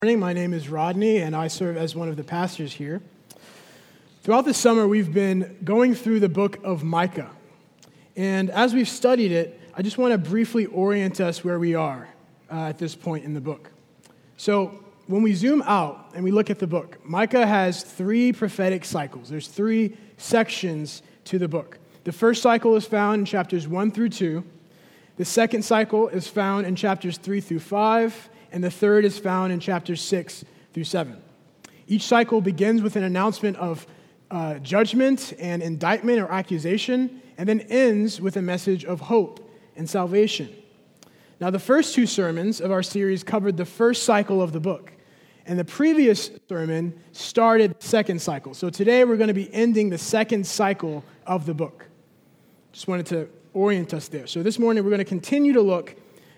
Morning. My name is Rodney, and I serve as one of the pastors here. Throughout the summer, we've been going through the book of Micah. And as we've studied it, I just want to briefly orient us where we are at this point in the book. So when we zoom out and we look at the book, Micah has three prophetic cycles. There's three sections to the book. The first cycle is found in chapters 1 through 2. The second cycle is found in chapters 3 through 5. And the third is found in chapters 6 through 7. Each cycle begins with an announcement of judgment and indictment or accusation, and then ends with a message of hope and salvation. Now, the first two sermons of our series covered the first cycle of the book, and the previous sermon started the second cycle. So today we're going to be ending the second cycle of the book. Just wanted to orient us there. So this morning we're going to continue to look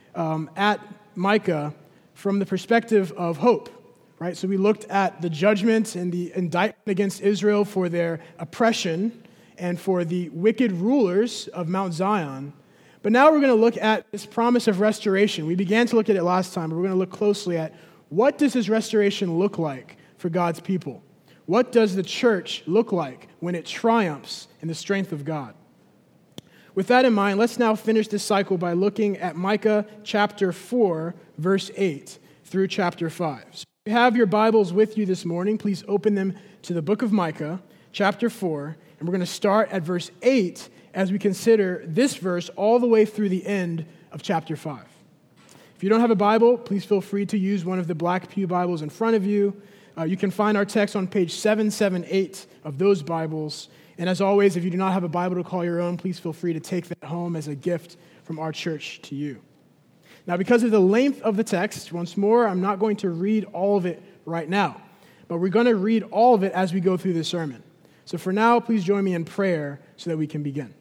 at Micah from the perspective of hope, right? So we looked at the judgment and the indictment against Israel for their oppression and for the wicked rulers of Mount Zion. But now we're going to look at this promise of restoration. We began to look at it last time, but we're going to look closely at what does this restoration look like for God's people? What does the church look like when it triumphs in the strength of God? With that in mind, let's now finish this cycle by looking at Micah chapter 4, verse 8 through chapter 5. So if you have your Bibles with you this morning, please open them to the book of Micah, chapter 4, and we're going to start at verse 8 as we consider this verse all the way through the end of chapter 5. If you don't have a Bible, please feel free to use one of the black pew Bibles in front of you. You can find our text on page 778 of those Bibles. And as always, if you do not have a Bible to call your own, please feel free to take that home as a gift from our church to you. Now, because of the length of the text, once more, I'm not going to read all of it right now, but we're going to read all of it as we go through the sermon. So for now, please join me in prayer so that we can begin.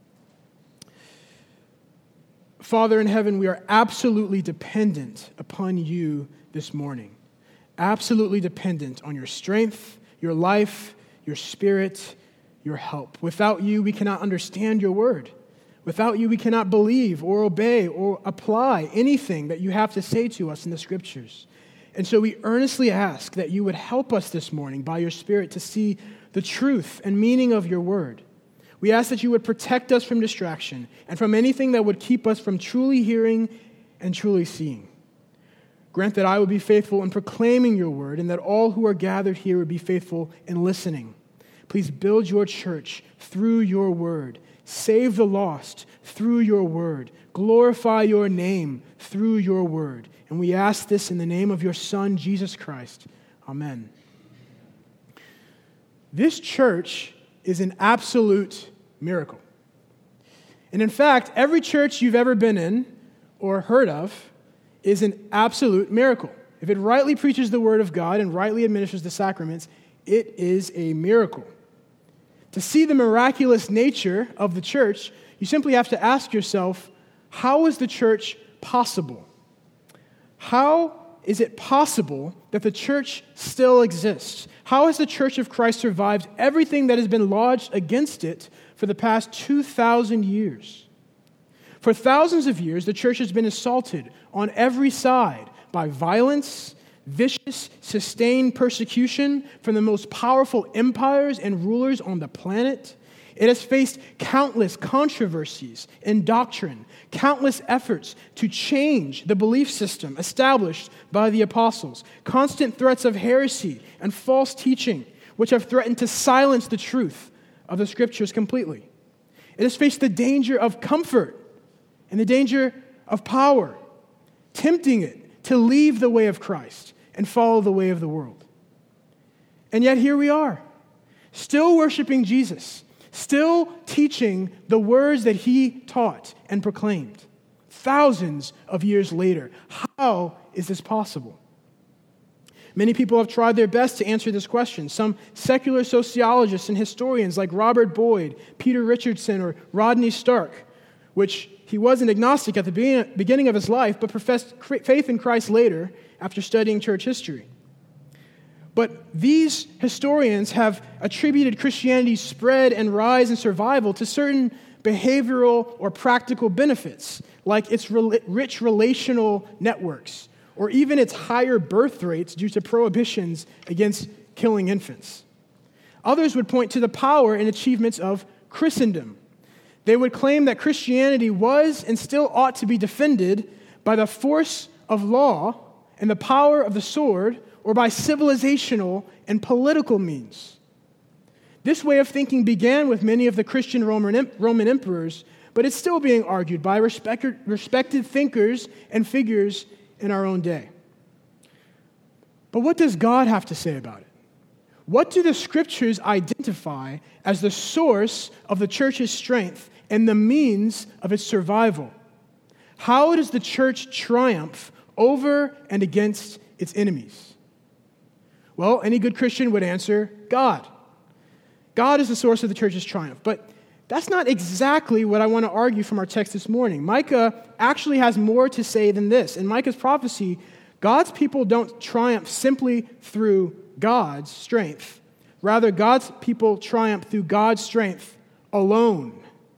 Father in heaven, we are absolutely dependent upon you this morning. Absolutely dependent on your strength, your life, your spirit, your help. Without you, we cannot understand your word. Without you, we cannot believe or obey or apply anything that you have to say to us in the scriptures. And so we earnestly ask that you would help us this morning by your Spirit to see the truth and meaning of your word. We ask that you would protect us from distraction and from anything that would keep us from truly hearing and truly seeing. Grant that I would be faithful in proclaiming your word and that all who are gathered here would be faithful in listening. Please build your church through your word. Save the lost through your word. Glorify your name through your word. And we ask this in the name of your Son, Jesus Christ. Amen. This church is an absolute miracle. And in fact, every church you've ever been in or heard of is an absolute miracle. If it rightly preaches the word of God and rightly administers the sacraments, it is a miracle. To see the miraculous nature of the church, you simply have to ask yourself, how is the church possible? How is it possible that the church still exists? How has the Church of Christ survived everything that has been lodged against it for the past 2,000 years? For thousands of years, the church has been assaulted on every side by violence, vicious, sustained persecution from the most powerful empires and rulers on the planet. It has faced countless controversies in doctrine, countless efforts to change the belief system established by the apostles, constant threats of heresy and false teaching, which have threatened to silence the truth of the scriptures completely. It has faced the danger of comfort and the danger of power, tempting it to leave the way of Christ and follow the way of the world. And yet here we are, still worshiping Jesus, still teaching the words that he taught and proclaimed thousands of years later. How is this possible? Many people have tried their best to answer this question. Some secular sociologists and historians like Robert Boyd, Peter Richardson, or Rodney Stark, which he was an agnostic at the beginning of his life, but professed faith in Christ later after studying church history. But these historians have attributed Christianity's spread and rise and survival to certain behavioral or practical benefits, like its rich relational networks, or even its higher birth rates due to prohibitions against killing infants. Others would point to the power and achievements of Christendom. They would claim that Christianity was and still ought to be defended by the force of law and the power of the sword, or by civilizational and political means. This way of thinking began with many of the Christian Roman emperors, but it's still being argued by respected thinkers and figures in our own day. But what does God have to say about it? What do the Scriptures identify as the source of the church's strength and the means of its survival? How does the church triumph over and against its enemies? Well, any good Christian would answer, God. God is the source of the church's triumph. But that's not exactly what I want to argue from our text this morning. Micah actually has more to say than this. In Micah's prophecy, God's people don't triumph simply through God's strength. Rather, God's people triumph through God's strength alone.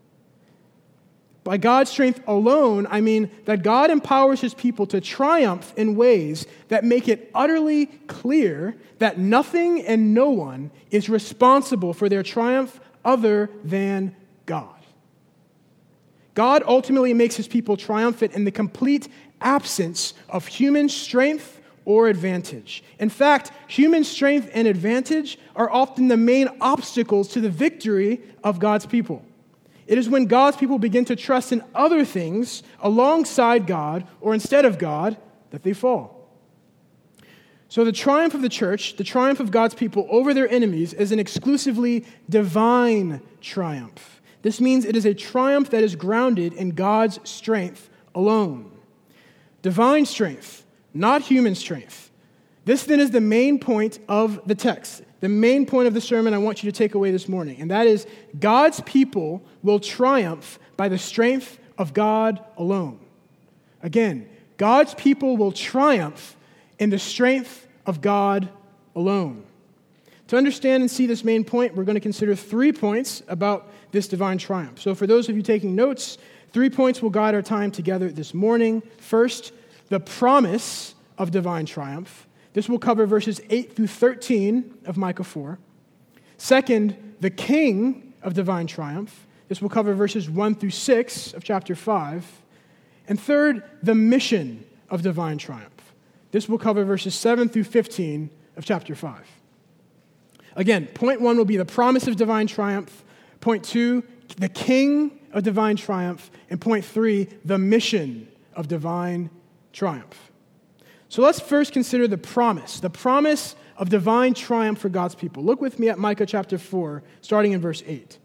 By God's strength alone, I mean that God empowers his people to triumph in ways that make it utterly clear that nothing and no one is responsible for their triumph other than God. God ultimately makes his people triumphant in the complete absence of human strength or advantage. In fact, human strength and advantage are often the main obstacles to the victory of God's people. It is when God's people begin to trust in other things alongside God or instead of God that they fall. So the triumph of the church, the triumph of God's people over their enemies, is an exclusively divine triumph. This means it is a triumph that is grounded in God's strength alone. Divine strength, not human strength. This then is the main point of the text. The main point of the sermon I want you to take away this morning, and that is God's people will triumph by the strength of God alone. Again, God's people will triumph in the strength of God alone. To understand and see this main point, we're going to consider 3 points about this divine triumph. So for those of you taking notes, 3 points will guide our time together this morning. First, the promise of divine triumph. This will cover verses 8 through 13 of Micah 4. Second, the king of divine triumph. This will cover verses 1 through 6 of chapter 5. And third, the mission of divine triumph. This will cover verses 7 through 15 of chapter 5. Again, point 1 will be the promise of divine triumph. Point 2, the king of divine triumph. And point 3, the mission of divine triumph. So let's first consider the promise of divine triumph for God's people. Look with me at Micah chapter 4, starting in verse 8.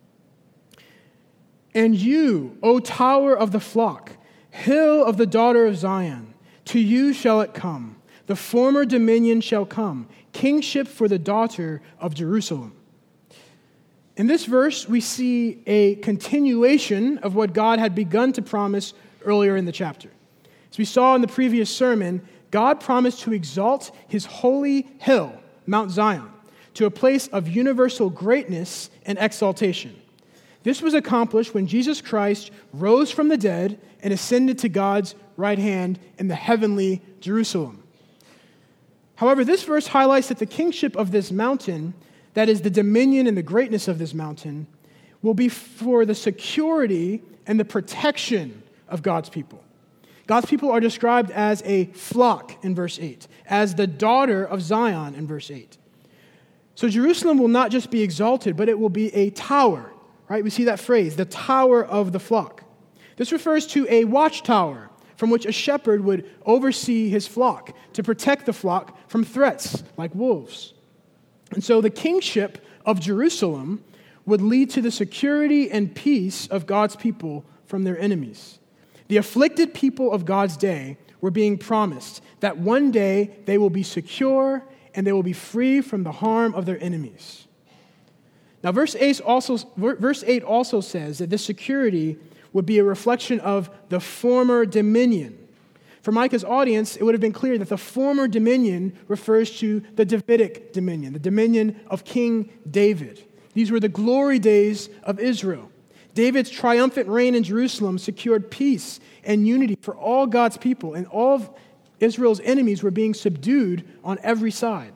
And you, O tower of the flock, hill of the daughter of Zion, to you shall it come. The former dominion shall come, kingship for the daughter of Jerusalem. In this verse, we see a continuation of what God had begun to promise earlier in the chapter. As we saw in the previous sermon, God promised to exalt his holy hill, Mount Zion, to a place of universal greatness and exaltation. This was accomplished when Jesus Christ rose from the dead and ascended to God's right hand in the heavenly Jerusalem. However, this verse highlights that the kingship of this mountain, that is the dominion and the greatness of this mountain, will be for the security and the protection of God's people. God's people are described as a flock in verse 8, as the daughter of Zion in verse 8. So Jerusalem will not just be exalted, but it will be a tower, right? We see that phrase, the tower of the flock. This refers to a watchtower from which a shepherd would oversee his flock to protect the flock from threats like wolves. And so the kingship of Jerusalem would lead to the security and peace of God's people from their enemies. The afflicted people of God's day were being promised that one day they will be secure and they will be free from the harm of their enemies. Now, verse 8 also says that this security would be a reflection of the former dominion. For Micah's audience, it would have been clear that the former dominion refers to the Davidic dominion, the dominion of King David. These were the glory days of Israel. David's triumphant reign in Jerusalem secured peace and unity for all God's people, and all Israel's enemies were being subdued on every side.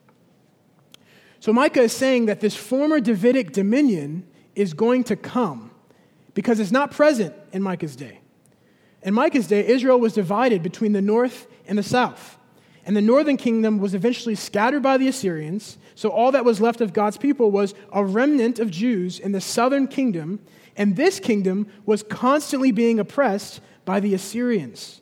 So Micah is saying that this former Davidic dominion is going to come because it's not present in Micah's day. In Micah's day, Israel was divided between the north and the south. And the northern kingdom was eventually scattered by the Assyrians, so all that was left of God's people was a remnant of Jews in the southern kingdom, and this kingdom was constantly being oppressed by the Assyrians.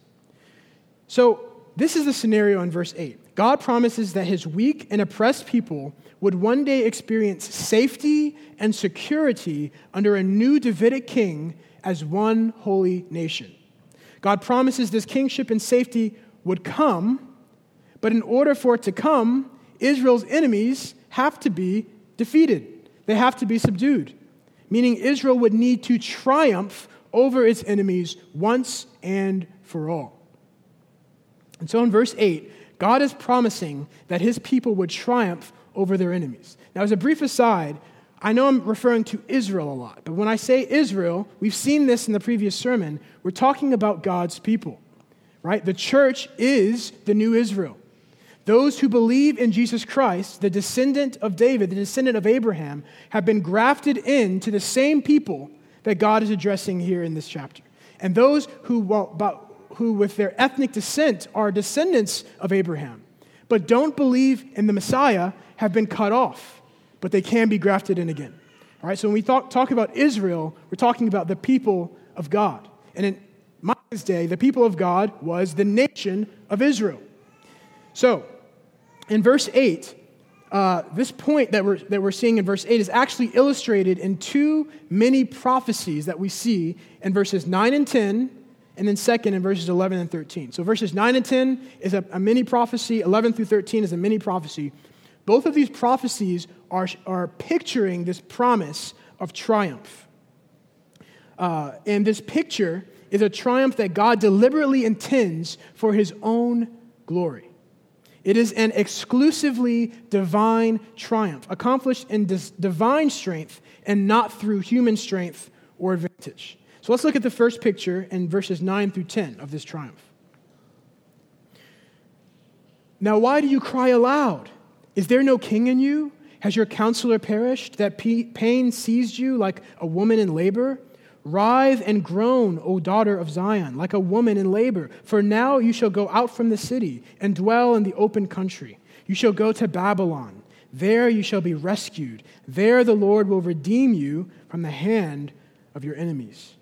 So this is the scenario in verse 8. God promises that his weak and oppressed people would one day experience safety and security under a new Davidic king as one holy nation. God promises this kingship and safety would come, but in order for it to come, Israel's enemies have to be defeated. They have to be subdued, meaning Israel would need to triumph over its enemies once and for all. And so in verse 8, God is promising that his people would triumph over their enemies. Now, as a brief aside, I know I'm referring to Israel a lot, but when I say Israel, we've seen this in the previous sermon, we're talking about God's people, right? The church is the new Israel. Those who believe in Jesus Christ, the descendant of David, the descendant of Abraham, have been grafted into the same people that God is addressing here in this chapter. And those who with their ethnic descent are descendants of Abraham, but don't believe in the Messiah, have been cut off, but they can be grafted in again. All right, so when we talk about Israel, we're talking about the people of God. And in Micah's day, the people of God was the nation of Israel. So, in verse 8, this point that we're seeing in verse 8 is actually illustrated in two mini prophecies that we see in verses 9 and 10, and then second in verses 11 and 13. So verses 9 and 10 is a mini prophecy, 11 through 13 is a mini prophecy. Both of these prophecies are picturing this promise of triumph. And this picture is a triumph that God deliberately intends for his own glory. It is an exclusively divine triumph, accomplished in divine strength and not through human strength or advantage. So let's look at the first picture in verses 9 through 10 of this triumph. Now why do you cry aloud? Is there no king in you? Has your counselor perished, that pain seized you like a woman in labor? Writhe and groan, O daughter of Zion, like a woman in labor. For now you shall go out from the city and dwell in the open country. You shall go to Babylon. There you shall be rescued. There the Lord will redeem you from the hand of your enemies.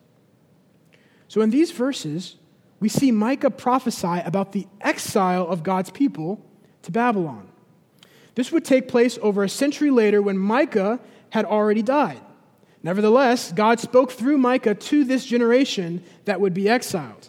So in these verses, we see Micah prophesy about the exile of God's people to Babylon. This would take place over a century later when Micah had already died. Nevertheless, God spoke through Micah to this generation that would be exiled.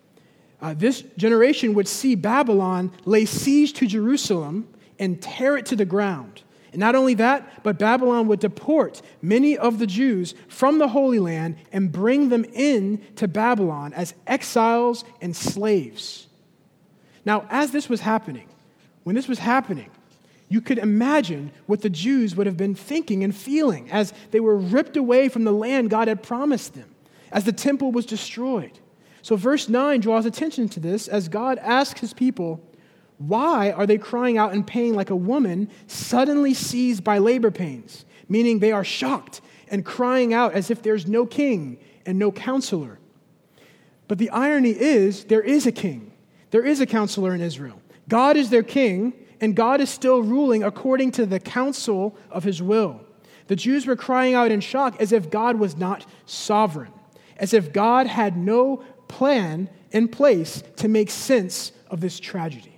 This generation would see Babylon lay siege to Jerusalem and tear it to the ground. And not only that, but Babylon would deport many of the Jews from the Holy Land and bring them in to Babylon as exiles and slaves. Now, as this was happening, when this was happening, you could imagine what the Jews would have been thinking and feeling as they were ripped away from the land God had promised them, as the temple was destroyed. So verse 9 draws attention to this as God asks his people, why are they crying out in pain like a woman suddenly seized by labor pains? Meaning they are shocked and crying out as if there's no king and no counselor. But the irony is, there is a king. There is a counselor in Israel. God is their king, and God is still ruling according to the counsel of his will. The Jews were crying out in shock as if God was not sovereign, as if God had no plan in place to make sense of this tragedy.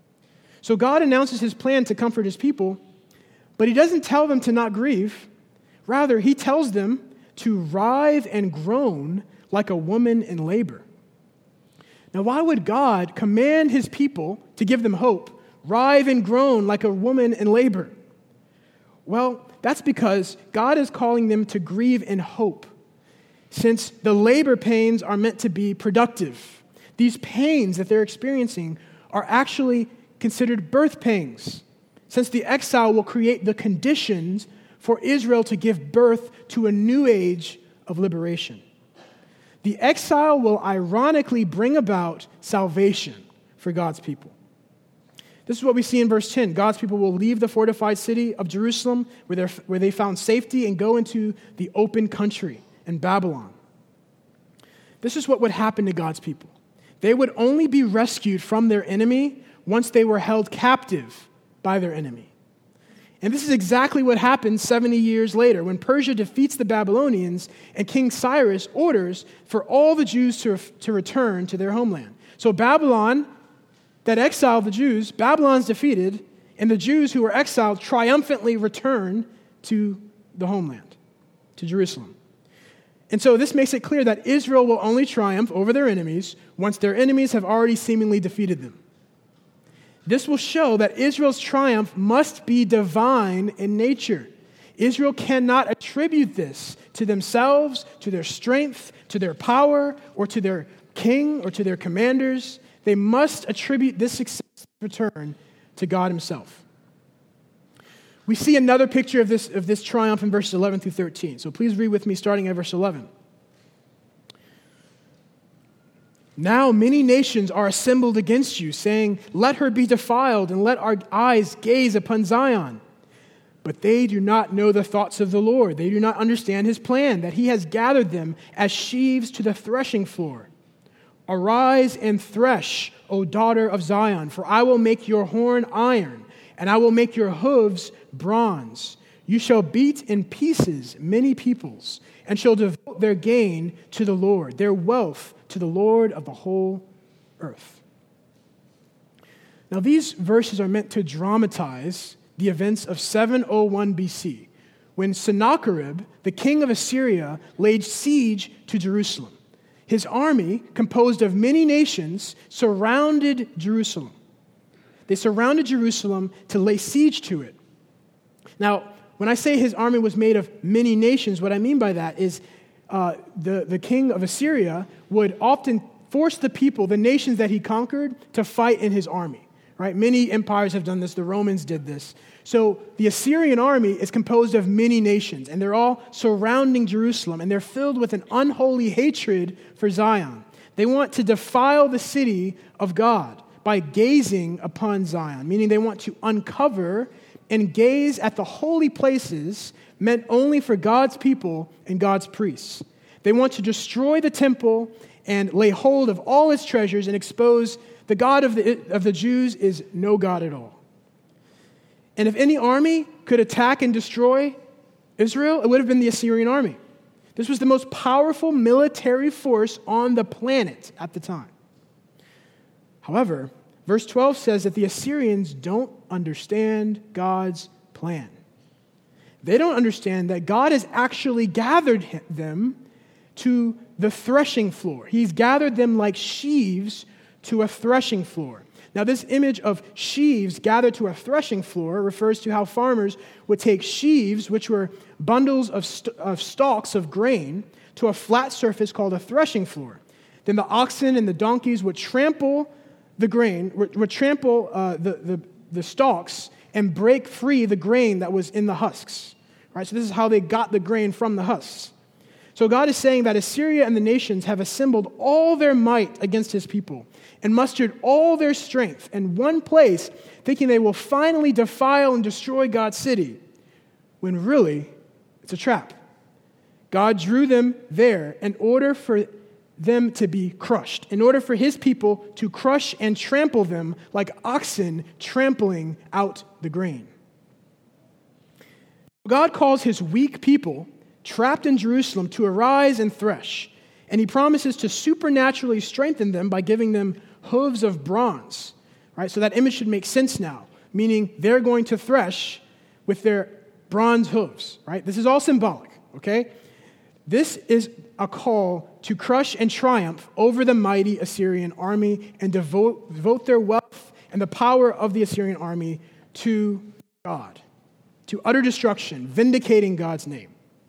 So God announces his plan to comfort his people, but he doesn't tell them to not grieve. Rather, he tells them to writhe and groan like a woman in labor. Now, why would God command his people to give them hope, writhe and groan like a woman in labor? Well, that's because God is calling them to grieve in hope, since the labor pains are meant to be productive. These pains that they're experiencing are actually considered birth pains, since the exile will create the conditions for Israel to give birth to a new age of liberation. The exile will ironically bring about salvation for God's people. This is what we see in verse 10. God's people will leave the fortified city of Jerusalem where they found safety and go into the open country in Babylon. This is what would happen to God's people. They would only be rescued from their enemy once they were held captive by their enemy. And this is exactly what happens 70 years later when Persia defeats the Babylonians and King Cyrus orders for all the Jews to return to their homeland. So Babylon, that exiled the Jews, Babylon's defeated, and the Jews who were exiled triumphantly return to the homeland, to Jerusalem. And so this makes it clear that Israel will only triumph over their enemies once their enemies have already seemingly defeated them. This will show that Israel's triumph must be divine in nature. Israel cannot attribute this to themselves, to their strength, to their power, or to their king, or to their commanders. They must attribute this success return to God himself. We see another picture of this triumph in verses 11 through 13. So please read with me starting at verse 11. Now many nations are assembled against you, saying, "Let her be defiled, and let our eyes gaze upon Zion." But they do not know the thoughts of the Lord. They do not understand his plan, that he has gathered them as sheaves to the threshing floor. Arise and thresh, O daughter of Zion, for I will make your horn iron, and I will make your hooves bronze. You shall beat in pieces many peoples, and shall devote their gain to the Lord, their wealth to the Lord of the whole earth. Now, these verses are meant to dramatize the events of 701 BC, when Sennacherib, the king of Assyria, laid siege to Jerusalem. His army, composed of many nations, surrounded Jerusalem. They surrounded Jerusalem to lay siege to it. Now, when I say his army was made of many nations, what I mean by that is the king of Assyria would often force the people, the nations that he conquered, to fight in his army. Right? Many empires have done this. The Romans did this. So the Assyrian army is composed of many nations, and they're all surrounding Jerusalem, and they're filled with an unholy hatred for Zion. They want to defile the city of God by gazing upon Zion, meaning they want to uncover and gaze at the holy places meant only for God's people and God's priests. They want to destroy the temple and lay hold of all its treasures and expose the God of the Jews is no God at all. And if any army could attack and destroy Israel, it would have been the Assyrian army. This was the most powerful military force on the planet at the time. However, verse 12 says that the Assyrians don't understand God's plan. They don't understand that God has actually gathered them to the threshing floor. He's gathered them like sheaves to a threshing floor. Now, this image of sheaves gathered to a threshing floor refers to how farmers would take sheaves, which were bundles of stalks of grain, to a flat surface called a threshing floor. Then the oxen and the donkeys would trample the grain, would trample the stalks and break free the grain that was in the husks. Right? So this is how they got the grain from the husks. So God is saying that Assyria and the nations have assembled all their might against his people and mustered all their strength in one place, thinking they will finally defile and destroy God's city, when really it's a trap. God drew them there in order for them to be crushed, in order for his people to crush and trample them like oxen trampling out the grain. God calls his weak people trapped in Jerusalem to arise and thresh, and he promises to supernaturally strengthen them by giving them hooves of bronze. Right? So that image should make sense now, meaning they're going to thresh with their bronze hooves. Right? This is all symbolic, okay? This is a call to crush and triumph over the mighty Assyrian army and devote their wealth and the power of the Assyrian army to God, to utter destruction, vindicating God's name.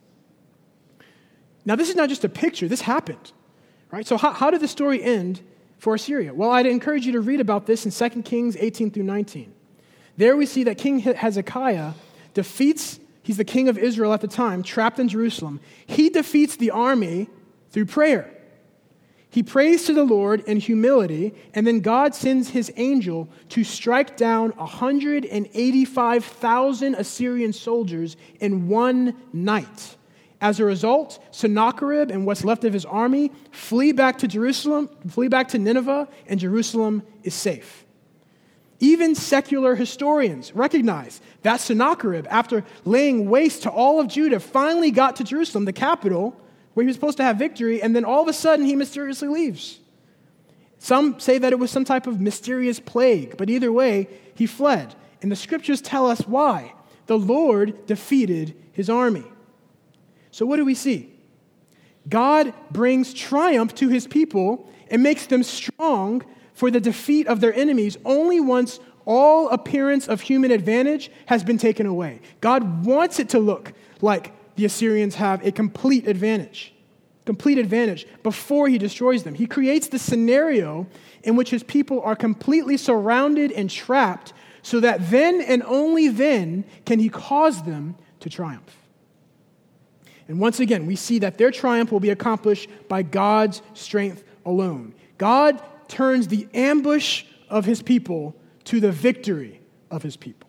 Now, this is not just a picture. This happened, right? So how did the story end for Assyria? Well, I'd encourage you to read about this in 2 Kings 18 through 19. There we see that King Hezekiah he's the king of Israel at the time, trapped in Jerusalem. He defeats the army through prayer. He prays to the Lord in humility, and then God sends his angel to strike down 185,000 Assyrian soldiers in one night. As a result, Sennacherib and what's left of his army flee back to Nineveh, and Jerusalem is safe. Even secular historians recognize that Sennacherib, after laying waste to all of Judah, finally got to Jerusalem, the capital, where he was supposed to have victory, and then all of a sudden he mysteriously leaves. Some say that it was some type of mysterious plague, but either way, he fled. And the scriptures tell us why. The Lord defeated his army. So what do we see? God brings triumph to his people and makes them strong for the defeat of their enemies only once all appearance of human advantage has been taken away. God wants it to look like the Assyrians have a complete advantage before he destroys them. He creates the scenario in which his people are completely surrounded and trapped so that then and only then can he cause them to triumph. And once again, we see that their triumph will be accomplished by God's strength alone. God turns the ambush of his people to the victory of his people.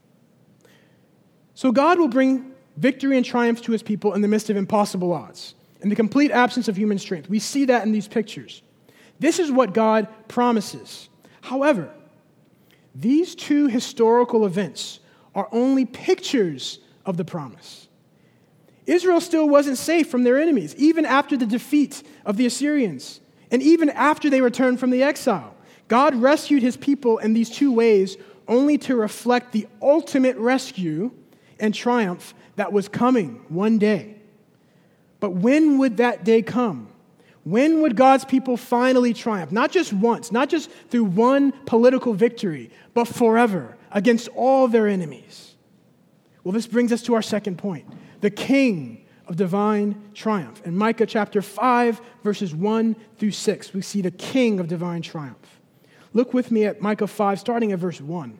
So God will bring victory and triumph to his people in the midst of impossible odds, in the complete absence of human strength. We see that in these pictures. This is what God promises. However, these two historical events are only pictures of the promise. Israel still wasn't safe from their enemies, even after the defeat of the Assyrians, and even after they returned from the exile. God rescued his people in these two ways only to reflect the ultimate rescue and triumph that was coming one day. But when would that day come? When would God's people finally triumph? Not just once, not just through one political victory, but forever against all their enemies. Well, this brings us to our second point, the King of divine triumph. In Micah chapter 5, verses 1 through 6, we see the King of divine triumph. Look with me at Micah 5, starting at verse 1.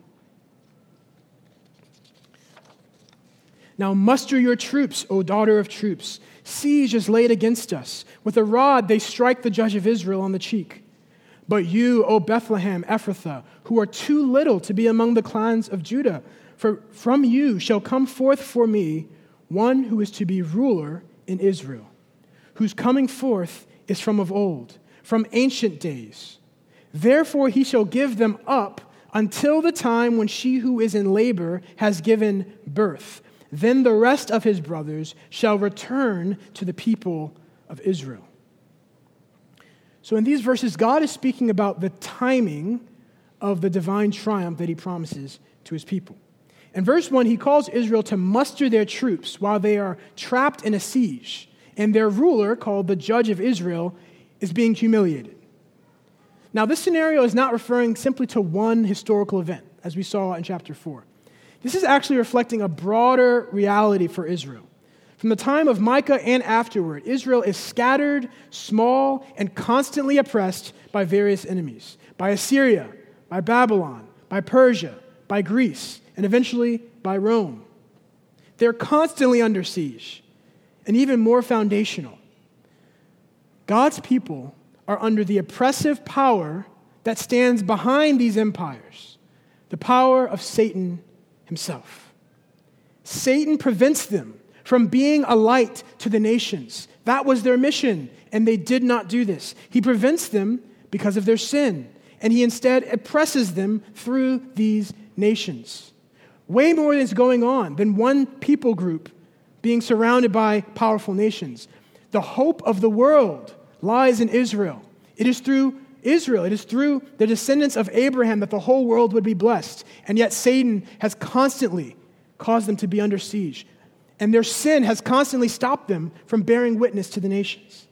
Now muster your troops, O daughter of troops. Siege is laid against us. With a rod they strike the judge of Israel on the cheek. But you, O Bethlehem Ephrathah, who are too little to be among the clans of Judah, for from you shall come forth for me one who is to be ruler in Israel, whose coming forth is from of old, from ancient days. Therefore he shall give them up until the time when she who is in labor has given birth. Then the rest of his brothers shall return to the people of Israel. So in these verses, God is speaking about the timing of the divine triumph that he promises to his people. In verse 1, he calls Israel to muster their troops while they are trapped in a siege, and their ruler, called the Judge of Israel, is being humiliated. Now, this scenario is not referring simply to one historical event, as we saw in chapter 4. This is actually reflecting a broader reality for Israel. From the time of Micah and afterward, Israel is scattered, small, and constantly oppressed by various enemies, by Assyria, by Babylon, by Persia, by Greece, and eventually by Rome. They're constantly under siege, and even more foundational. God's people are under the oppressive power that stands behind these empires, the power of Satan himself. Satan prevents them from being a light to the nations. That was their mission, and they did not do this. He prevents them because of their sin, and he instead oppresses them through these nations. Way more is going on than one people group being surrounded by powerful nations. The hope of the world lies in Israel. It is through Israel, it is through the descendants of Abraham that the whole world would be blessed. And yet Satan has constantly caused them to be under siege. And their sin has constantly stopped them from bearing witness to the nations.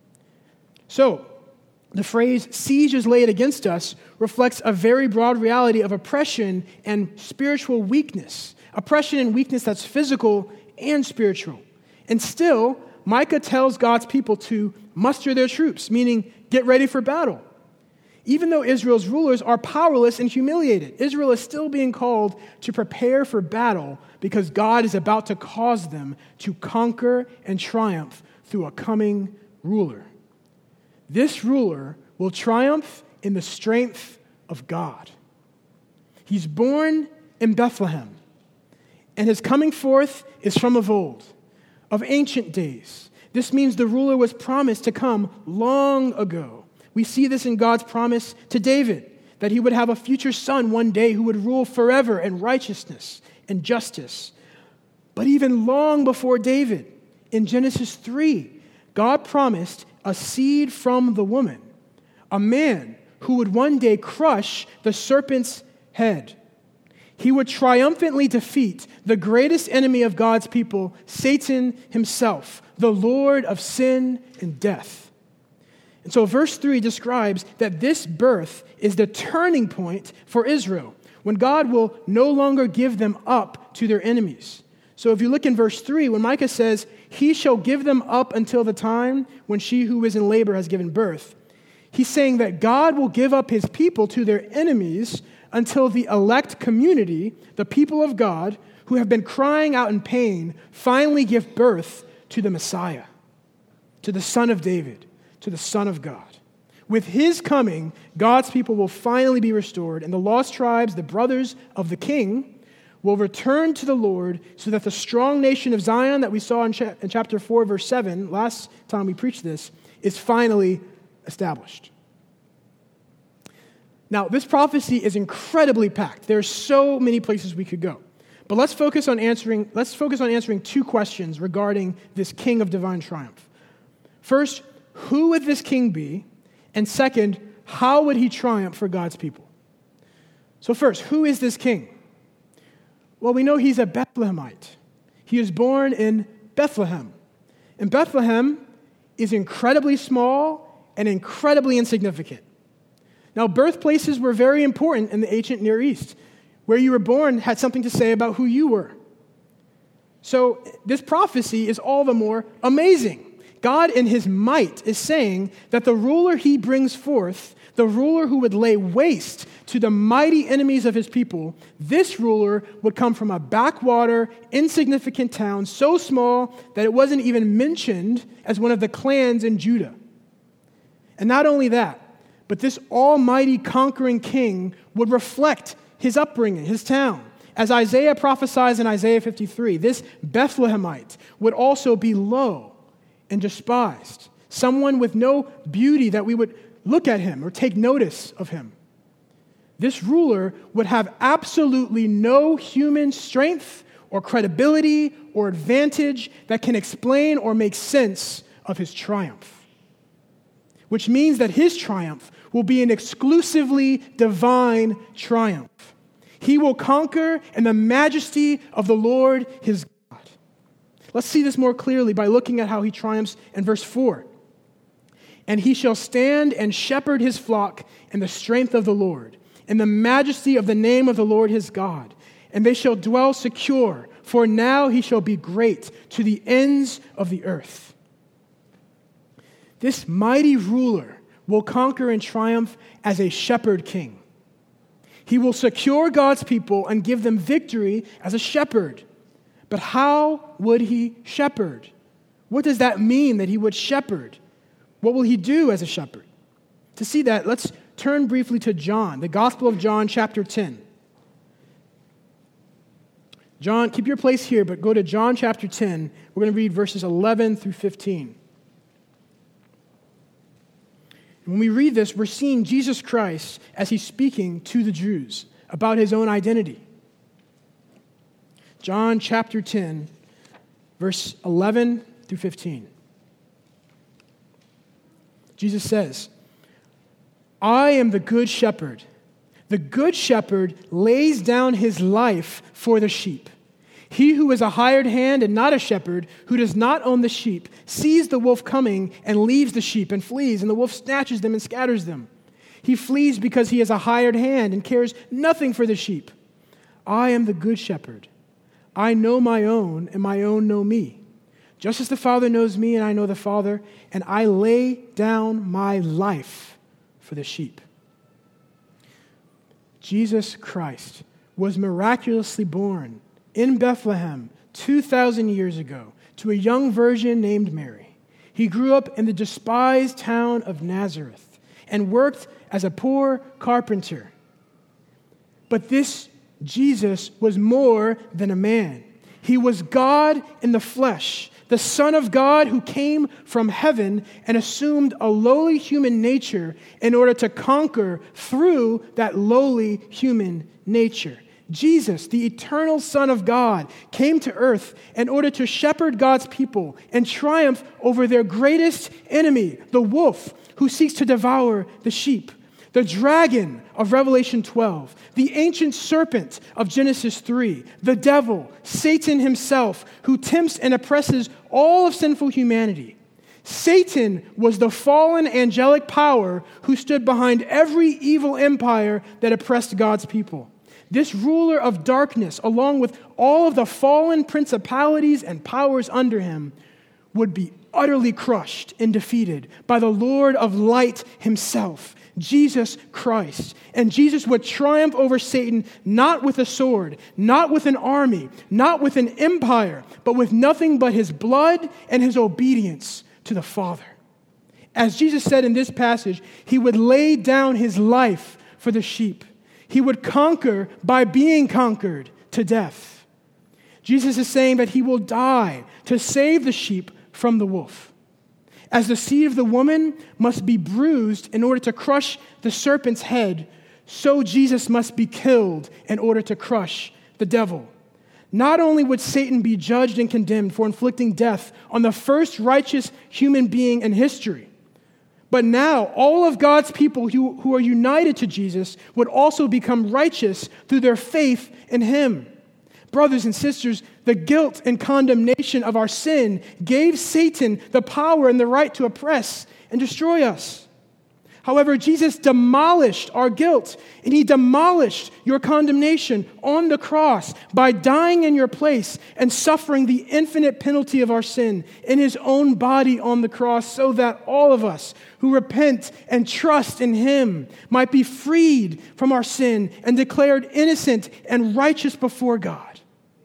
So, the phrase, siege is laid against us, reflects a very broad reality of oppression and spiritual weakness. Oppression and weakness that's physical and spiritual. And still, Micah tells God's people to muster their troops, meaning get ready for battle. Even though Israel's rulers are powerless and humiliated, Israel is still being called to prepare for battle because God is about to cause them to conquer and triumph through a coming ruler. this ruler will triumph in the strength of God. He's born in Bethlehem, and his coming forth is from of old, of ancient days. This means the ruler was promised to come long ago. We see this in God's promise to David, that he would have a future son one day who would rule forever in righteousness and justice. But even long before David, in Genesis 3, God promised a seed from the woman, a man who would one day crush the serpent's head. He would triumphantly defeat the greatest enemy of God's people, Satan himself, the Lord of sin and death. And so verse 3 describes that this birth is the turning point for Israel, when God will no longer give them up to their enemies. So if you look in verse 3, when Micah says, he shall give them up until the time when she who is in labor has given birth, he's saying that God will give up his people to their enemies until the elect community, the people of God, who have been crying out in pain, finally give birth to the Messiah, to the Son of David, to the Son of God. With his coming, God's people will finally be restored, and the lost tribes, the brothers of the King, will return to the Lord so that the strong nation of Zion that we saw in chapter 4, verse 7, last time we preached this, is finally established. Now, this prophecy is incredibly packed. There are so many places we could go. But let's focus on answering two questions regarding this king of divine triumph. First, who would this king be? And second, how would he triumph for God's people? So first, who is this king? Well, we know he's a Bethlehemite. He is born in Bethlehem. And Bethlehem is incredibly small and incredibly insignificant. Now, birthplaces were very important in the ancient Near East. Where you were born had something to say about who you were. So this prophecy is all the more amazing. God in his might is saying that the ruler he brings forth, the ruler who would lay waste to the mighty enemies of his people, this ruler would come from a backwater, insignificant town so small that it wasn't even mentioned as one of the clans in Judah. And not only that, but this almighty conquering king would reflect his upbringing, his town. As Isaiah prophesies in Isaiah 53, this Bethlehemite would also be low and despised, someone with no beauty that we would look at him or take notice of him. This ruler would have absolutely no human strength or credibility or advantage that can explain or make sense of his triumph, which means that his triumph will be an exclusively divine triumph. He will conquer in the majesty of the Lord his God. Let's see this more clearly by looking at how he triumphs in verse 4. And he shall stand and shepherd his flock in the strength of the Lord, in the majesty of the name of the Lord his God. And they shall dwell secure, for now he shall be great to the ends of the earth. This mighty ruler will conquer and triumph as a shepherd king. He will secure God's people and give them victory as a shepherd. But how would he shepherd? What does that mean that he would shepherd? What will he do as a shepherd? To see that, let's turn briefly to John, the Gospel of John, chapter 10. John, keep your place here, but go to John chapter 10. We're going to read verses 11 through 15. And when we read this, we're seeing Jesus Christ as he's speaking to the Jews about his own identity. John chapter 10, verse 11 through 15. Jesus says, I am the good shepherd. The good shepherd lays down his life for the sheep. He who is a hired hand and not a shepherd, who does not own the sheep, sees the wolf coming and leaves the sheep and flees, and the wolf snatches them and scatters them. He flees because he is a hired hand and cares nothing for the sheep. I am the good shepherd. I know my own, and my own know me. Just as the Father knows me, and I know the Father, and I lay down my life for the sheep. Jesus Christ was miraculously born in Bethlehem 2,000 years ago to a young virgin named Mary. He grew up in the despised town of Nazareth and worked as a poor carpenter. But this Jesus was more than a man. He was God in the flesh, the Son of God who came from heaven and assumed a lowly human nature in order to conquer through that lowly human nature. Jesus, the eternal Son of God, came to earth in order to shepherd God's people and triumph over their greatest enemy, the wolf, who seeks to devour the sheep. The dragon of Revelation 12, the ancient serpent of Genesis 3, the devil, Satan himself, who tempts and oppresses all of sinful humanity. Satan was the fallen angelic power who stood behind every evil empire that oppressed God's people. This ruler of darkness, along with all of the fallen principalities and powers under him, would be utterly crushed and defeated by the Lord of light himself, Jesus Christ. And Jesus would triumph over Satan not with a sword, not with an army, not with an empire, but with nothing but his blood and his obedience to the Father. As Jesus said in this passage, he would lay down his life for the sheep. He would conquer by being conquered to death. Jesus is saying that he will die to save the sheep from the wolf. As the seed of the woman must be bruised in order to crush the serpent's head, so Jesus must be killed in order to crush the devil. Not only would Satan be judged and condemned for inflicting death on the first righteous human being in history, but now all of God's people who are united to Jesus would also become righteous through their faith in him. Brothers and sisters, the guilt and condemnation of our sin gave Satan the power and the right to oppress and destroy us. However, Jesus demolished our guilt, and he demolished your condemnation on the cross by dying in your place and suffering the infinite penalty of our sin in his own body on the cross, so that all of us who repent and trust in him might be freed from our sin and declared innocent and righteous before God.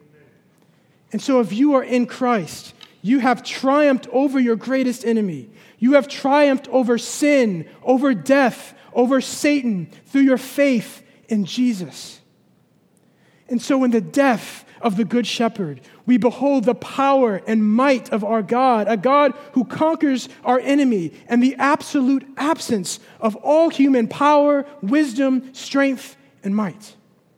And so if you are in Christ, you have triumphed over your greatest enemy. You have triumphed over sin, over death, over Satan through your faith in Jesus. And so in the death of the Good Shepherd, we behold the power and might of our God, a God who conquers our enemy, and the absolute absence of all human power, wisdom, strength, and might.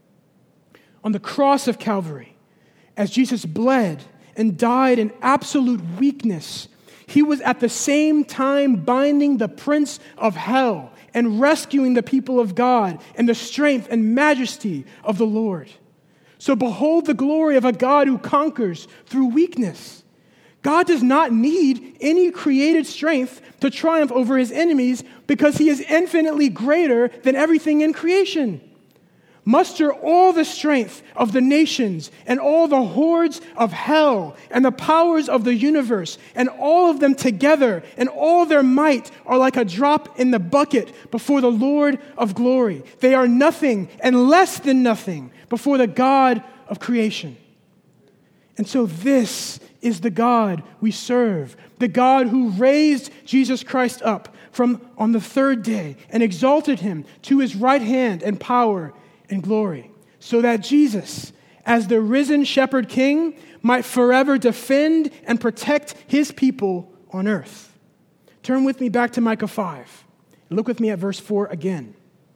On the cross of Calvary, as Jesus bled and died in absolute weakness, he was at the same time binding the prince of hell and rescuing the people of God in the strength and majesty of the Lord. So behold the glory of a God who conquers through weakness. God does not need any created strength to triumph over his enemies because he is infinitely greater than everything in creation. Muster all the strength of the nations and all the hordes of hell and the powers of the universe, and all of them together and all their might are like a drop in the bucket before the Lord of glory. They are nothing and less than nothing before the God of creation. And so this is the God we serve, the God who raised Jesus Christ up from on the third day and exalted him to his right hand and power and glory, so that Jesus, as the risen shepherd king, might forever defend and protect his people on earth. Turn with me back to Micah 5. Look with me at verse 4 again.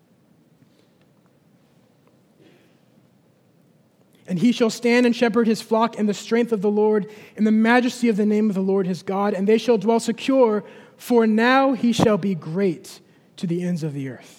And he shall stand and shepherd his flock in the strength of the Lord, in the majesty of the name of the Lord his God, and they shall dwell secure, for now he shall be great to the ends of the earth.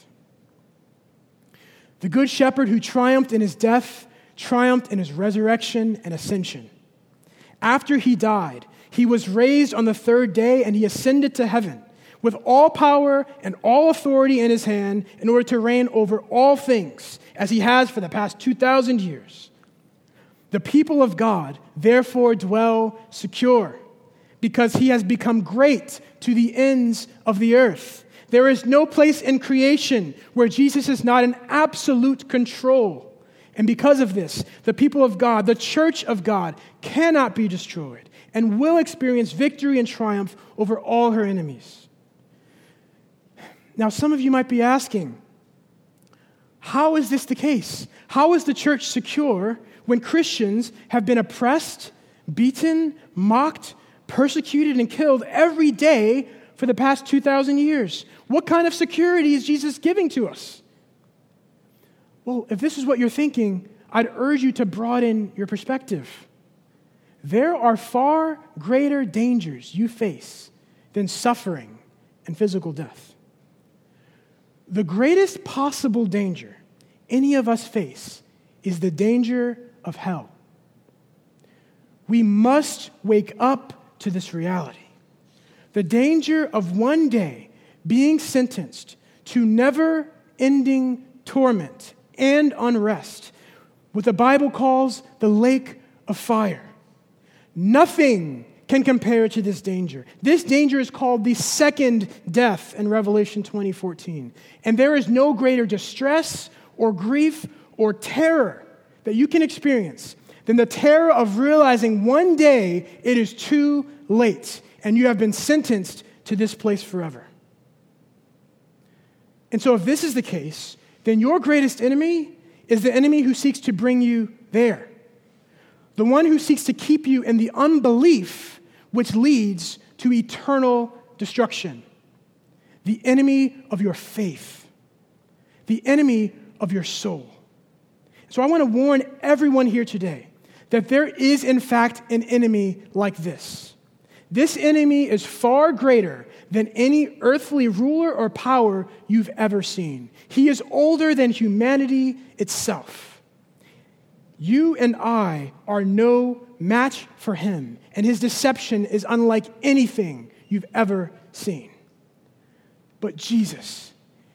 The good shepherd who triumphed in his death, triumphed in his resurrection and ascension. After he died, he was raised on the third day, and he ascended to heaven with all power and all authority in his hand in order to reign over all things, as he has for the past 2,000 years. The people of God therefore dwell secure, because he has become great to the ends of the earth. There is no place in creation where Jesus is not in absolute control. And because of this, the people of God, the church of God, cannot be destroyed and will experience victory and triumph over all her enemies. Now, some of you might be asking, how is this the case? How is the church secure when Christians have been oppressed, beaten, mocked, persecuted, and killed every day for the past 2,000 years? What kind of security is Jesus giving to us? Well, if this is what you're thinking, I'd urge you to broaden your perspective. There are far greater dangers you face than suffering and physical death. The greatest possible danger any of us face is the danger of hell. We must wake up to this reality. The danger of one day being sentenced to never-ending torment and unrest, what the Bible calls the lake of fire. Nothing can compare to this danger. This danger is called the second death in Revelation 20:14. And there is no greater distress or grief or terror that you can experience than the terror of realizing one day it is too late and you have been sentenced to this place forever. And so if this is the case, then your greatest enemy is the enemy who seeks to bring you there. The one who seeks to keep you in the unbelief which leads to eternal destruction. The enemy of your faith. The enemy of your soul. So I want to warn everyone here today that there is in fact an enemy like this. This enemy is far greater than any earthly ruler or power you've ever seen. He is older than humanity itself. You and I are no match for him, and his deception is unlike anything you've ever seen. But Jesus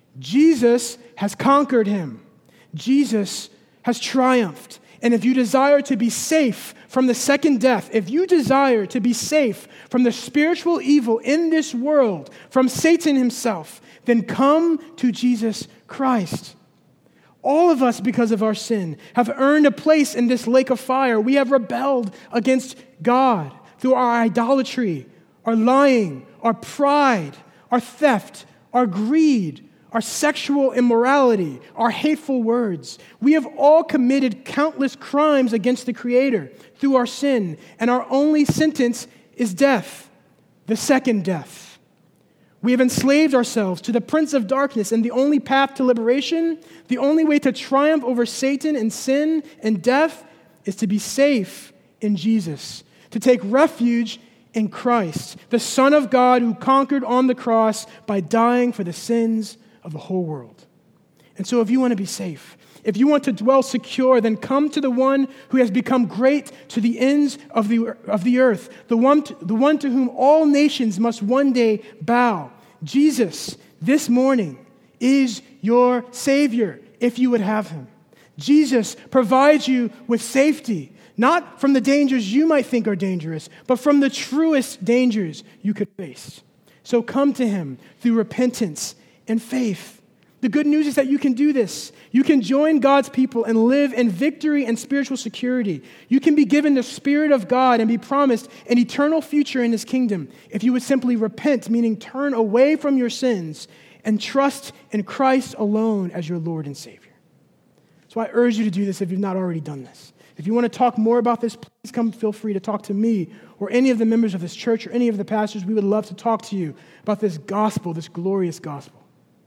has conquered him. Jesus has triumphed. And if you desire to be safe from the second death, if you desire to be safe from the spiritual evil in this world, from Satan himself, then come to Jesus Christ. All of us, because of our sin, have earned a place in this lake of fire. We have rebelled against God through our idolatry, our lying, our pride, our theft, our greed, our sexual immorality, our hateful words. We have all committed countless crimes against the Creator through our sin, and our only sentence is death, the second death. We have enslaved ourselves to the prince of darkness, and the only path to liberation, the only way to triumph over Satan and sin and death is to be safe in Jesus, to take refuge in Christ, the Son of God who conquered on the cross by dying for the sins of the whole world. And so if you want to be safe, if you want to dwell secure, then come to the one who has become great to the ends of the earth, the one to whom all nations must one day bow. Jesus, this morning, is your Savior, if you would have him. Jesus provides you with safety, not from the dangers you might think are dangerous, but from the truest dangers you could face. So come to him through repentance and faith. The good news is that you can do this. You can join God's people and live in victory and spiritual security. You can be given the Spirit of God and be promised an eternal future in his kingdom if you would simply repent, meaning turn away from your sins and trust in Christ alone as your Lord and Savior. So I urge you to do this if you've not already done this. If you want to talk more about this, please come feel free to talk to me or any of the members of this church or any of the pastors. We would love to talk to you about this gospel, this glorious gospel.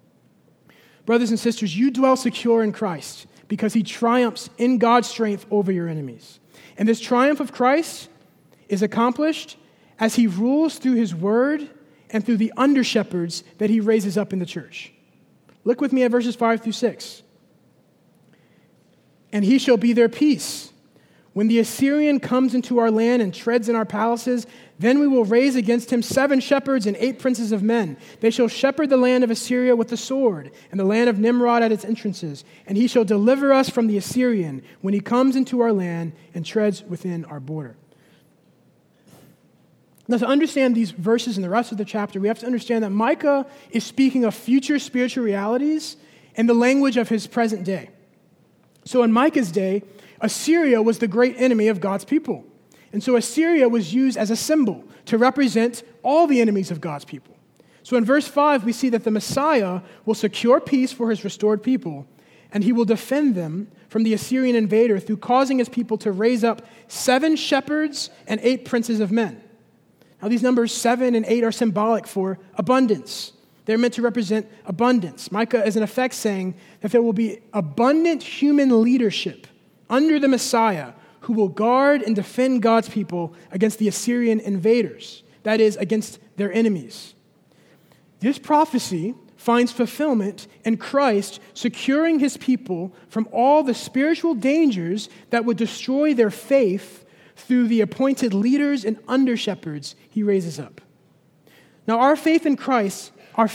Brothers and sisters, you dwell secure in Christ because he triumphs in God's strength over your enemies. And this triumph of Christ is accomplished as he rules through his word and through the under-shepherds that he raises up in the church. Look with me at verses 5 through 6. And he shall be their peace. When the Assyrian comes into our land and treads in our palaces, then we will raise against him 7 shepherds and 8 princes of men. They shall shepherd the land of Assyria with the sword, and the land of Nimrod at its entrances. And he shall deliver us from the Assyrian when he comes into our land and treads within our border. Now, to understand these verses and the rest of the chapter, we have to understand that Micah is speaking of future spiritual realities in the language of his present day. So in Micah's day, Assyria was the great enemy of God's people. And so Assyria was used as a symbol to represent all the enemies of God's people. So in verse 5, we see that the Messiah will secure peace for his restored people, and he will defend them from the Assyrian invader through causing his people to raise up 7 shepherds and 8 princes of men. Now these numbers 7 and 8 are symbolic for abundance. They're meant to represent abundance. Micah is in effect saying that there will be abundant human leadership under the Messiah who will guard and defend God's people against the Assyrian invaders, that is, against their enemies. This prophecy finds fulfillment in Christ securing his people from all the spiritual dangers that would destroy their faith through the appointed leaders and under-shepherds he raises up. Now, our faith in Christ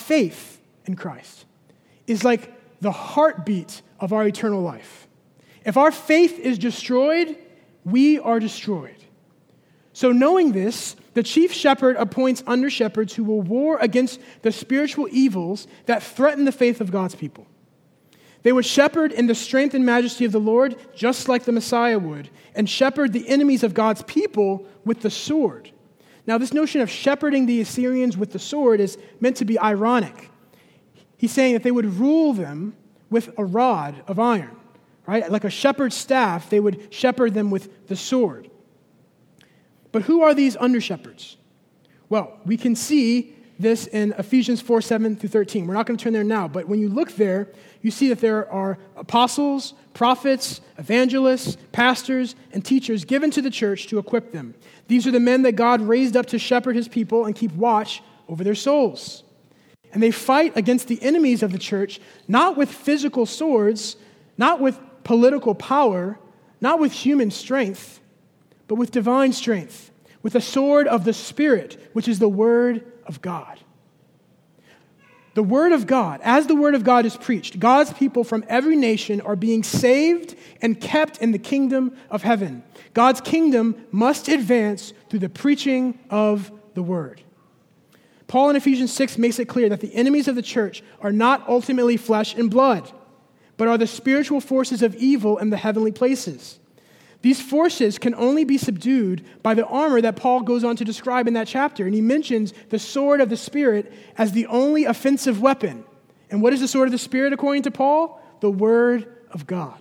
is like the heartbeat of our eternal life. If our faith is destroyed, we are destroyed. So knowing this, the chief shepherd appoints under-shepherds who will war against the spiritual evils that threaten the faith of God's people. They would shepherd in the strength and majesty of the Lord, just like the Messiah would, and shepherd the enemies of God's people with the sword. Now, this notion of shepherding the Assyrians with the sword is meant to be ironic. He's saying that they would rule them with a rod of iron, right? Like a shepherd's staff, they would shepherd them with the sword. But who are these under-shepherds? Well, we can see this in Ephesians 4:7-13. We're not going to turn there now, but when you look there, you see that there are apostles, prophets, evangelists, pastors, and teachers given to the church to equip them. These are the men that God raised up to shepherd his people and keep watch over their souls. And they fight against the enemies of the church, not with physical swords, not with political power, not with human strength, but with divine strength, with the sword of the Spirit, which is the Word of God. The Word of God, as the Word of God is preached, God's people from every nation are being saved and kept in the kingdom of heaven. God's kingdom must advance through the preaching of the Word. Paul in Ephesians 6 makes it clear that the enemies of the church are not ultimately flesh and blood, but are the spiritual forces of evil in the heavenly places. These forces can only be subdued by the armor that Paul goes on to describe in that chapter. And he mentions the sword of the Spirit as the only offensive weapon. And what is the sword of the Spirit according to Paul? The Word of God.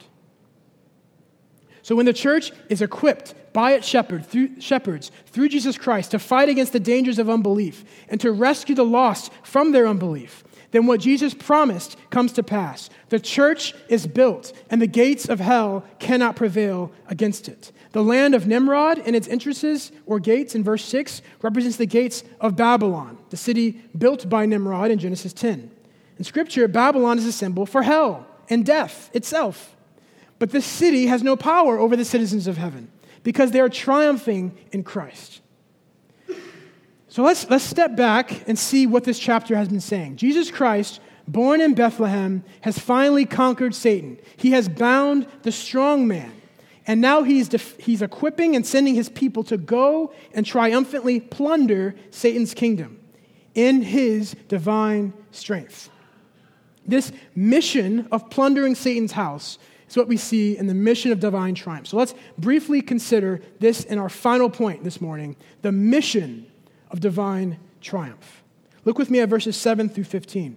So when the church is equipped by its shepherds through Jesus Christ to fight against the dangers of unbelief and to rescue the lost from their unbelief, then what Jesus promised comes to pass. The church is built, and the gates of hell cannot prevail against it. The land of Nimrod and its entrances, or gates, in verse 6, represents the gates of Babylon, the city built by Nimrod in Genesis 10. In Scripture, Babylon is a symbol for hell and death itself. But this city has no power over the citizens of heaven because they are triumphing in Christ. So let's step back and see what this chapter has been saying. Jesus Christ, born in Bethlehem, has finally conquered Satan. He has bound the strong man. And now he's equipping and sending his people to go and triumphantly plunder Satan's kingdom in his divine strength. This mission of plundering Satan's house is what we see in the mission of divine triumph. So let's briefly consider this in our final point this morning, the mission of divine triumph. Look with me at verses 7-15.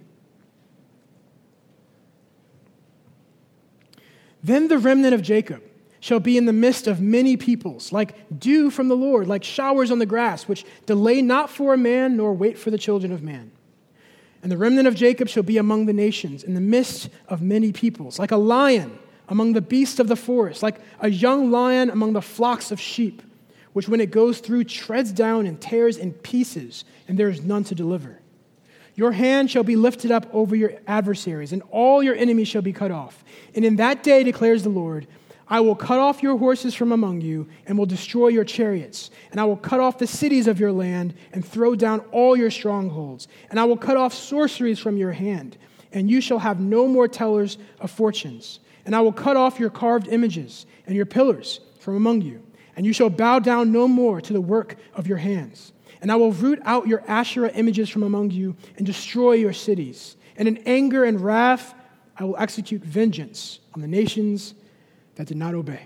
Then the remnant of Jacob shall be in the midst of many peoples, like dew from the Lord, like showers on the grass, which delay not for a man, nor wait for the children of man. And the remnant of Jacob shall be among the nations, in the midst of many peoples, like a lion among the beasts of the forest, like a young lion among the flocks of sheep, which when it goes through treads down and tears in pieces, and there is none to deliver. Your hand shall be lifted up over your adversaries, and all your enemies shall be cut off. And in that day, declares the Lord, I will cut off your horses from among you, and will destroy your chariots. And I will cut off the cities of your land, and throw down all your strongholds. And I will cut off sorceries from your hand, and you shall have no more tellers of fortunes. And I will cut off your carved images and your pillars from among you. And you shall bow down no more to the work of your hands. And I will root out your Asherah images from among you and destroy your cities. And in anger and wrath I will execute vengeance on the nations that did not obey.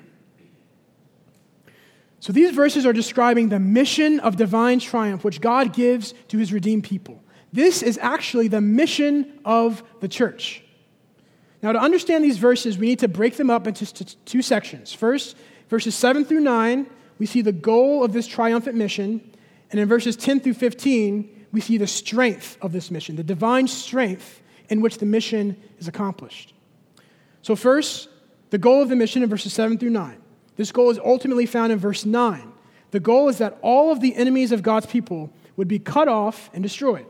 So these verses are describing the mission of divine triumph which God gives to his redeemed people. This is actually the mission of the church. Now, to understand these verses, we need to break them up into two sections. First, verses 7 through 9, we see the goal of this triumphant mission. And in verses 10 through 15, we see the strength of this mission, the divine strength in which the mission is accomplished. So first, the goal of the mission in verses 7 through 9. This goal is ultimately found in verse 9. The goal is that all of the enemies of God's people would be cut off and destroyed.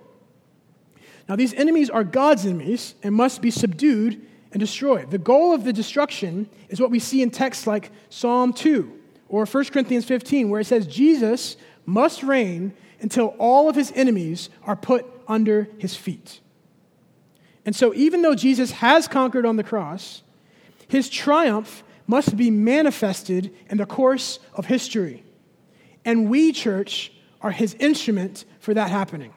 Now, these enemies are God's enemies and must be subdued and destroyed. The goal of the destruction is what we see in texts like Psalm 2 or 1 Corinthians 15, where it says Jesus must reign until all of his enemies are put under his feet. And so even though Jesus has conquered on the cross, his triumph must be manifested in the course of history. And we, church, are his instrument for that happening.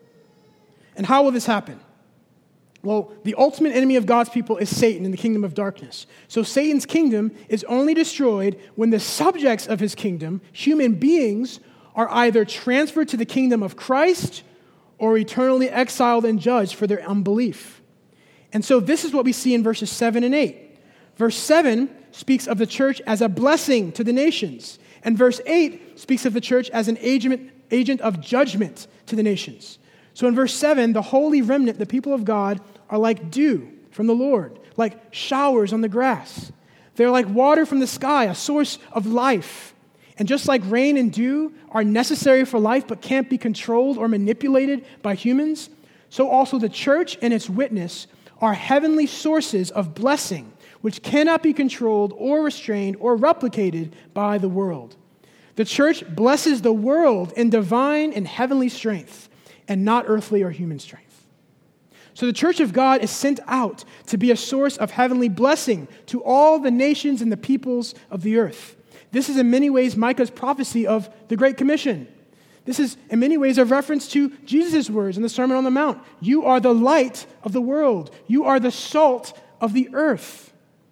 And how will this happen? Well, the ultimate enemy of God's people is Satan in the kingdom of darkness. So Satan's kingdom is only destroyed when the subjects of his kingdom, human beings, are either transferred to the kingdom of Christ or eternally exiled and judged for their unbelief. And so this is what we see in verses 7 and 8. Verse 7 speaks of the church as a blessing to the nations. And verse 8 speaks of the church as an agent of judgment to the nations. So in verse 7, the holy remnant, the people of God, are like dew from the Lord, like showers on the grass. They're like water from the sky, a source of life. And just like rain and dew are necessary for life but can't be controlled or manipulated by humans, so also the church and its witness are heavenly sources of blessing which cannot be controlled or restrained or replicated by the world. The church blesses the world in divine and heavenly strength, and not earthly or human strength. So the church of God is sent out to be a source of heavenly blessing to all the nations and the peoples of the earth. This is in many ways Micah's prophecy of the Great Commission. This is in many ways a reference to Jesus' words in the Sermon on the Mount. You are the light of the world. You are the salt of the earth.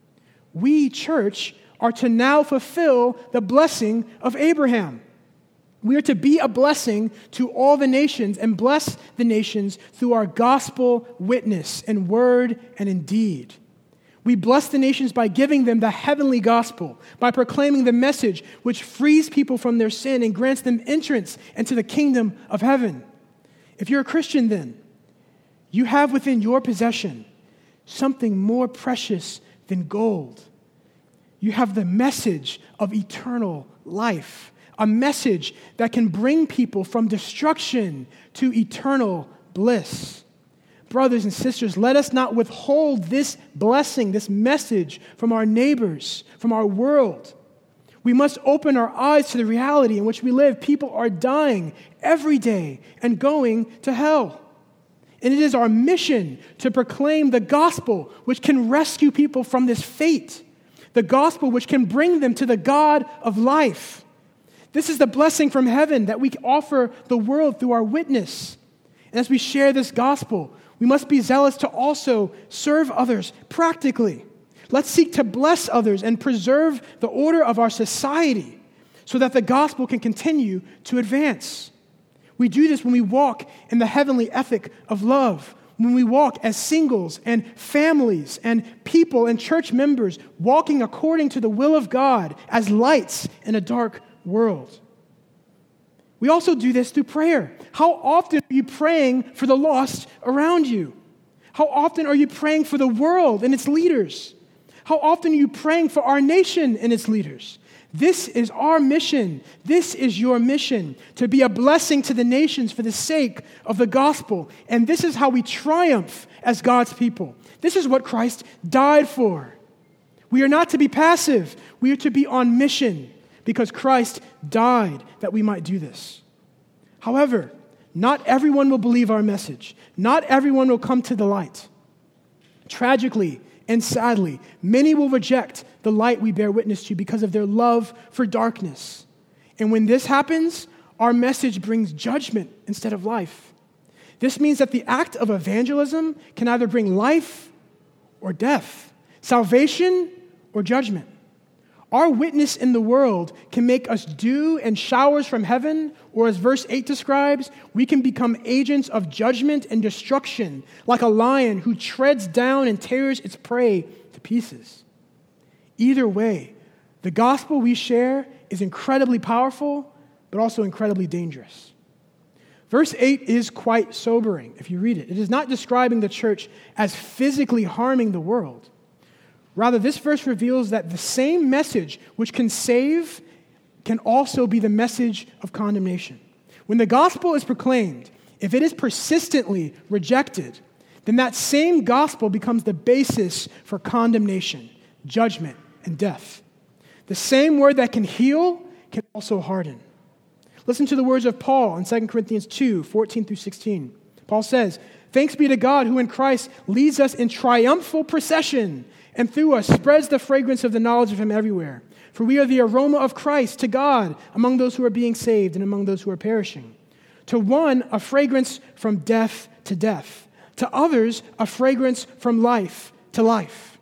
We, church, are to now fulfill the blessing of Abraham. We are to be a blessing to all the nations and bless the nations through our gospel witness in word and in deed. We bless the nations by giving them the heavenly gospel, by proclaiming the message which frees people from their sin and grants them entrance into the kingdom of heaven. If you're a Christian, then, you have within your possession something more precious than gold. You have the message of eternal life. A message that can bring people from destruction to eternal bliss. Brothers and sisters, let us not withhold this blessing, this message from our neighbors, from our world. We must open our eyes to the reality in which we live. People are dying every day and going to hell. And it is our mission to proclaim the gospel which can rescue people from this fate, the gospel which can bring them to the God of life. This is the blessing from heaven that we offer the world through our witness. And as we share this gospel, we must be zealous to also serve others practically. Let's seek to bless others and preserve the order of our society so that the gospel can continue to advance. We do this when we walk in the heavenly ethic of love, when we walk as singles and families and people and church members walking according to the will of God as lights in a dark world. We also do this through prayer. How often are you praying for the lost around you? How often are you praying for the world and its leaders? How often are you praying for our nation and its leaders? This is our mission. This is your mission, to be a blessing to the nations for the sake of the gospel. And this is how we triumph as God's people. This is what Christ died for. We are not to be passive. We are to be on mission, because Christ died that we might do this. However, not everyone will believe our message. Not everyone will come to the light. Tragically and sadly, many will reject the light we bear witness to because of their love for darkness. And when this happens, our message brings judgment instead of life. This means that the act of evangelism can either bring life or death, salvation or judgment. Our witness in the world can make us dew and showers from heaven, or as verse 8 describes, we can become agents of judgment and destruction, like a lion who treads down and tears its prey to pieces. Either way, the gospel we share is incredibly powerful, but also incredibly dangerous. Verse 8 is quite sobering if you read it. It is not describing the church as physically harming the world. Rather, this verse reveals that the same message which can save can also be the message of condemnation. When the gospel is proclaimed, if it is persistently rejected, then that same gospel becomes the basis for condemnation, judgment, and death. The same word that can heal can also harden. Listen to the words of Paul in 2 Corinthians 2, 14 through 16. Paul says, "Thanks be to God who in Christ leads us in triumphal procession and through us spreads the fragrance of the knowledge of him everywhere. For we are the aroma of Christ to God among those who are being saved and among those who are perishing. To one, a fragrance from death to death. To others, a fragrance from life to life."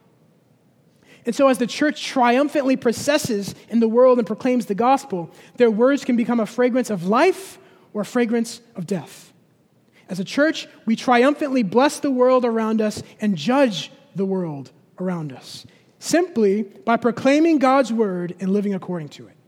And so as the church triumphantly processes in the world and proclaims the gospel, their words can become a fragrance of life or a fragrance of death. As a church, we triumphantly bless the world around us and judge the world around us, simply by proclaiming God's word and living according to it.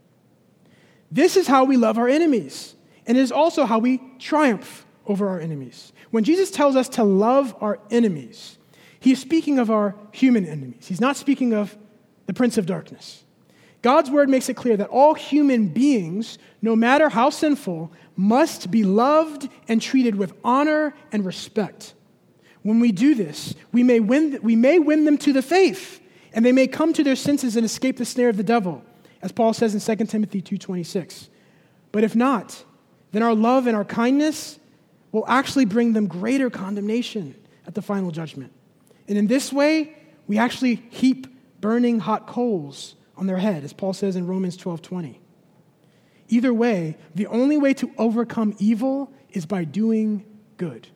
This is how we love our enemies, and it is also how we triumph over our enemies. When Jesus tells us to love our enemies, he is speaking of our human enemies. He's not speaking of the prince of darkness. God's word makes it clear that all human beings, no matter how sinful, must be loved and treated with honor and respect. When we do this, we may win them to the faith, and they may come to their senses and escape the snare of the devil, as Paul says in 2 Timothy 2:26. But if not, then our love and our kindness will actually bring them greater condemnation at the final judgment. And in this way, we actually heap burning hot coals on their head, as Paul says in Romans 12:20. Either way, the only way to overcome evil is by doing good.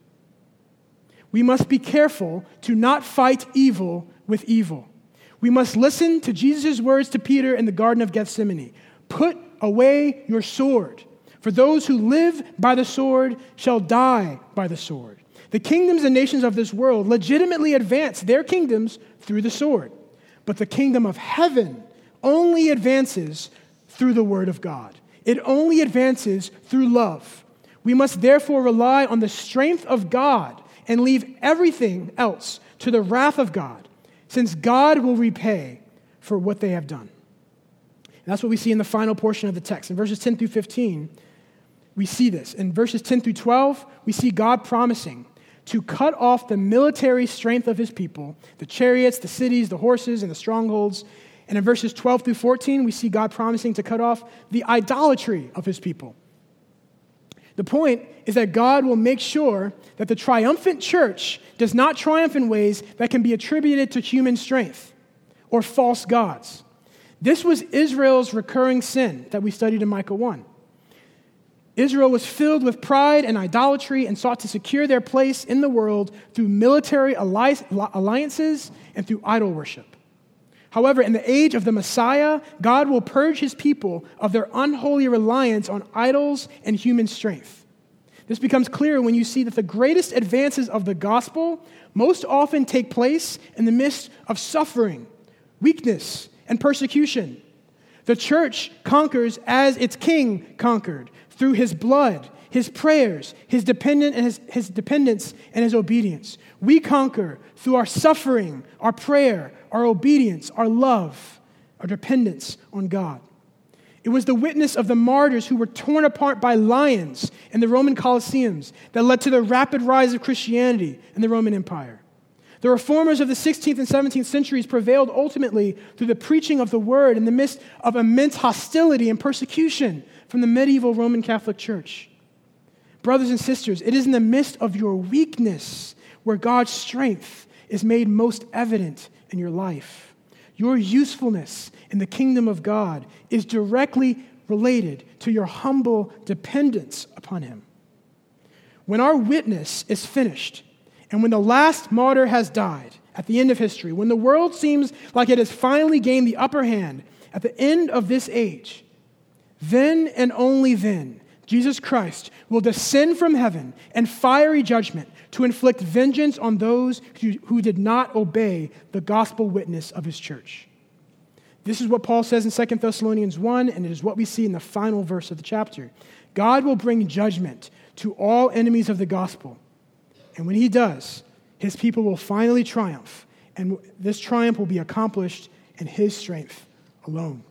We must be careful to not fight evil with evil. We must listen to Jesus' words to Peter in the Garden of Gethsemane. "Put away your sword, for those who live by the sword shall die by the sword." The kingdoms and nations of this world legitimately advance their kingdoms through the sword. But the kingdom of heaven only advances through the word of God. It only advances through love. We must therefore rely on the strength of God and leave everything else to the wrath of God, since God will repay for what they have done. And that's what we see in the final portion of the text. In verses 10 through 15, we see this. In verses 10 through 12, we see God promising to cut off the military strength of his people, the chariots, the cities, the horses, and the strongholds. And in verses 12 through 14, we see God promising to cut off the idolatry of his people. The point is that God will make sure that the triumphant church does not triumph in ways that can be attributed to human strength or false gods. This was Israel's recurring sin that we studied in Micah 1. Israel was filled with pride and idolatry and sought to secure their place in the world through military alliances and through idol worship. However, in the age of the Messiah, God will purge his people of their unholy reliance on idols and human strength. This becomes clear when you see that the greatest advances of the gospel most often take place in the midst of suffering, weakness, and persecution. The church conquers as its king conquered, through his blood, his prayers, his dependence, and his obedience. We conquer through our suffering, our prayer, our obedience, our love, our dependence on God. It was the witness of the martyrs who were torn apart by lions in the Roman Colosseums that led to the rapid rise of Christianity in the Roman Empire. The reformers of the 16th and 17th centuries prevailed ultimately through the preaching of the word in the midst of immense hostility and persecution from the medieval Roman Catholic Church. Brothers and sisters, it is in the midst of your weakness where God's strength is made most evident in your life. Your usefulness in the kingdom of God is directly related to your humble dependence upon him. When our witness is finished, and when the last martyr has died at the end of history, when the world seems like it has finally gained the upper hand, At the end of this age, then and only then, Jesus Christ will descend from heaven in fiery judgment to inflict vengeance on those who did not obey the gospel witness of his church. This is what Paul says in 2 Thessalonians 1, and it is what we see in the final verse of the chapter. God will bring judgment to all enemies of the gospel. And when he does, his people will finally triumph, and this triumph will be accomplished in his strength alone.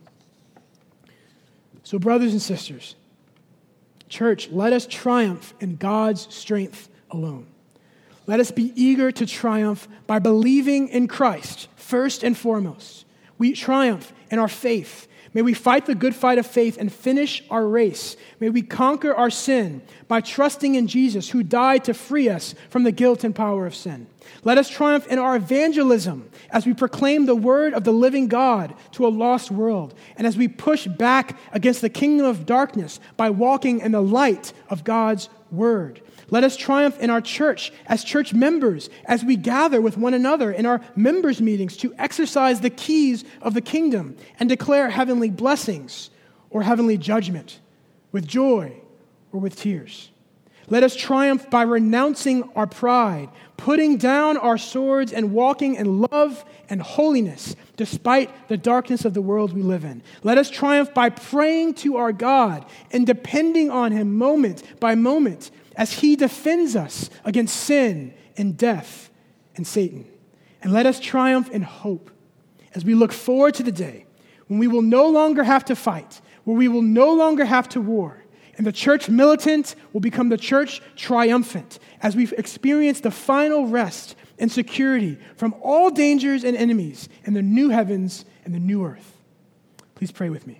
So, brothers and sisters, church, let us triumph in God's strength alone. Let us be eager to triumph by believing in Christ first and foremost. We triumph in our faith. May we fight the good fight of faith and finish our race. May we conquer our sin by trusting in Jesus, who died to free us from the guilt and power of sin. Let us triumph in our evangelism as we proclaim the word of the living God to a lost world, and as we push back against the kingdom of darkness by walking in the light of God's word. Let us triumph in our church as church members as we gather with one another in our members' meetings to exercise the keys of the kingdom and declare heavenly blessings or heavenly judgment with joy or with tears. Let us triumph by renouncing our pride, putting down our swords, and walking in love and holiness despite the darkness of the world we live in. Let us triumph by praying to our God and depending on him moment by moment as he defends us against sin and death and Satan. And let us triumph in hope as we look forward to the day when we will no longer have to fight, where we will no longer have to war, and the church militant will become the church triumphant as we experience the final rest and security from all dangers and enemies in the new heavens and the new earth. Please pray with me.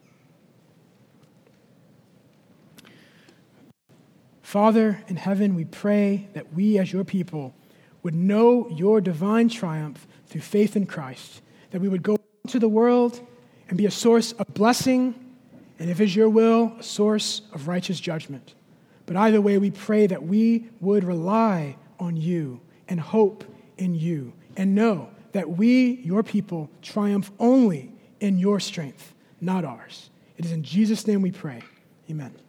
Father in heaven, we pray that we as your people would know your divine triumph through faith in Christ, that we would go into the world and be a source of blessing, and if it's your will, a source of righteous judgment. But either way, we pray that we would rely on you and hope in you and know that we, your people, triumph only in your strength, not ours. It is in Jesus' name we pray. Amen.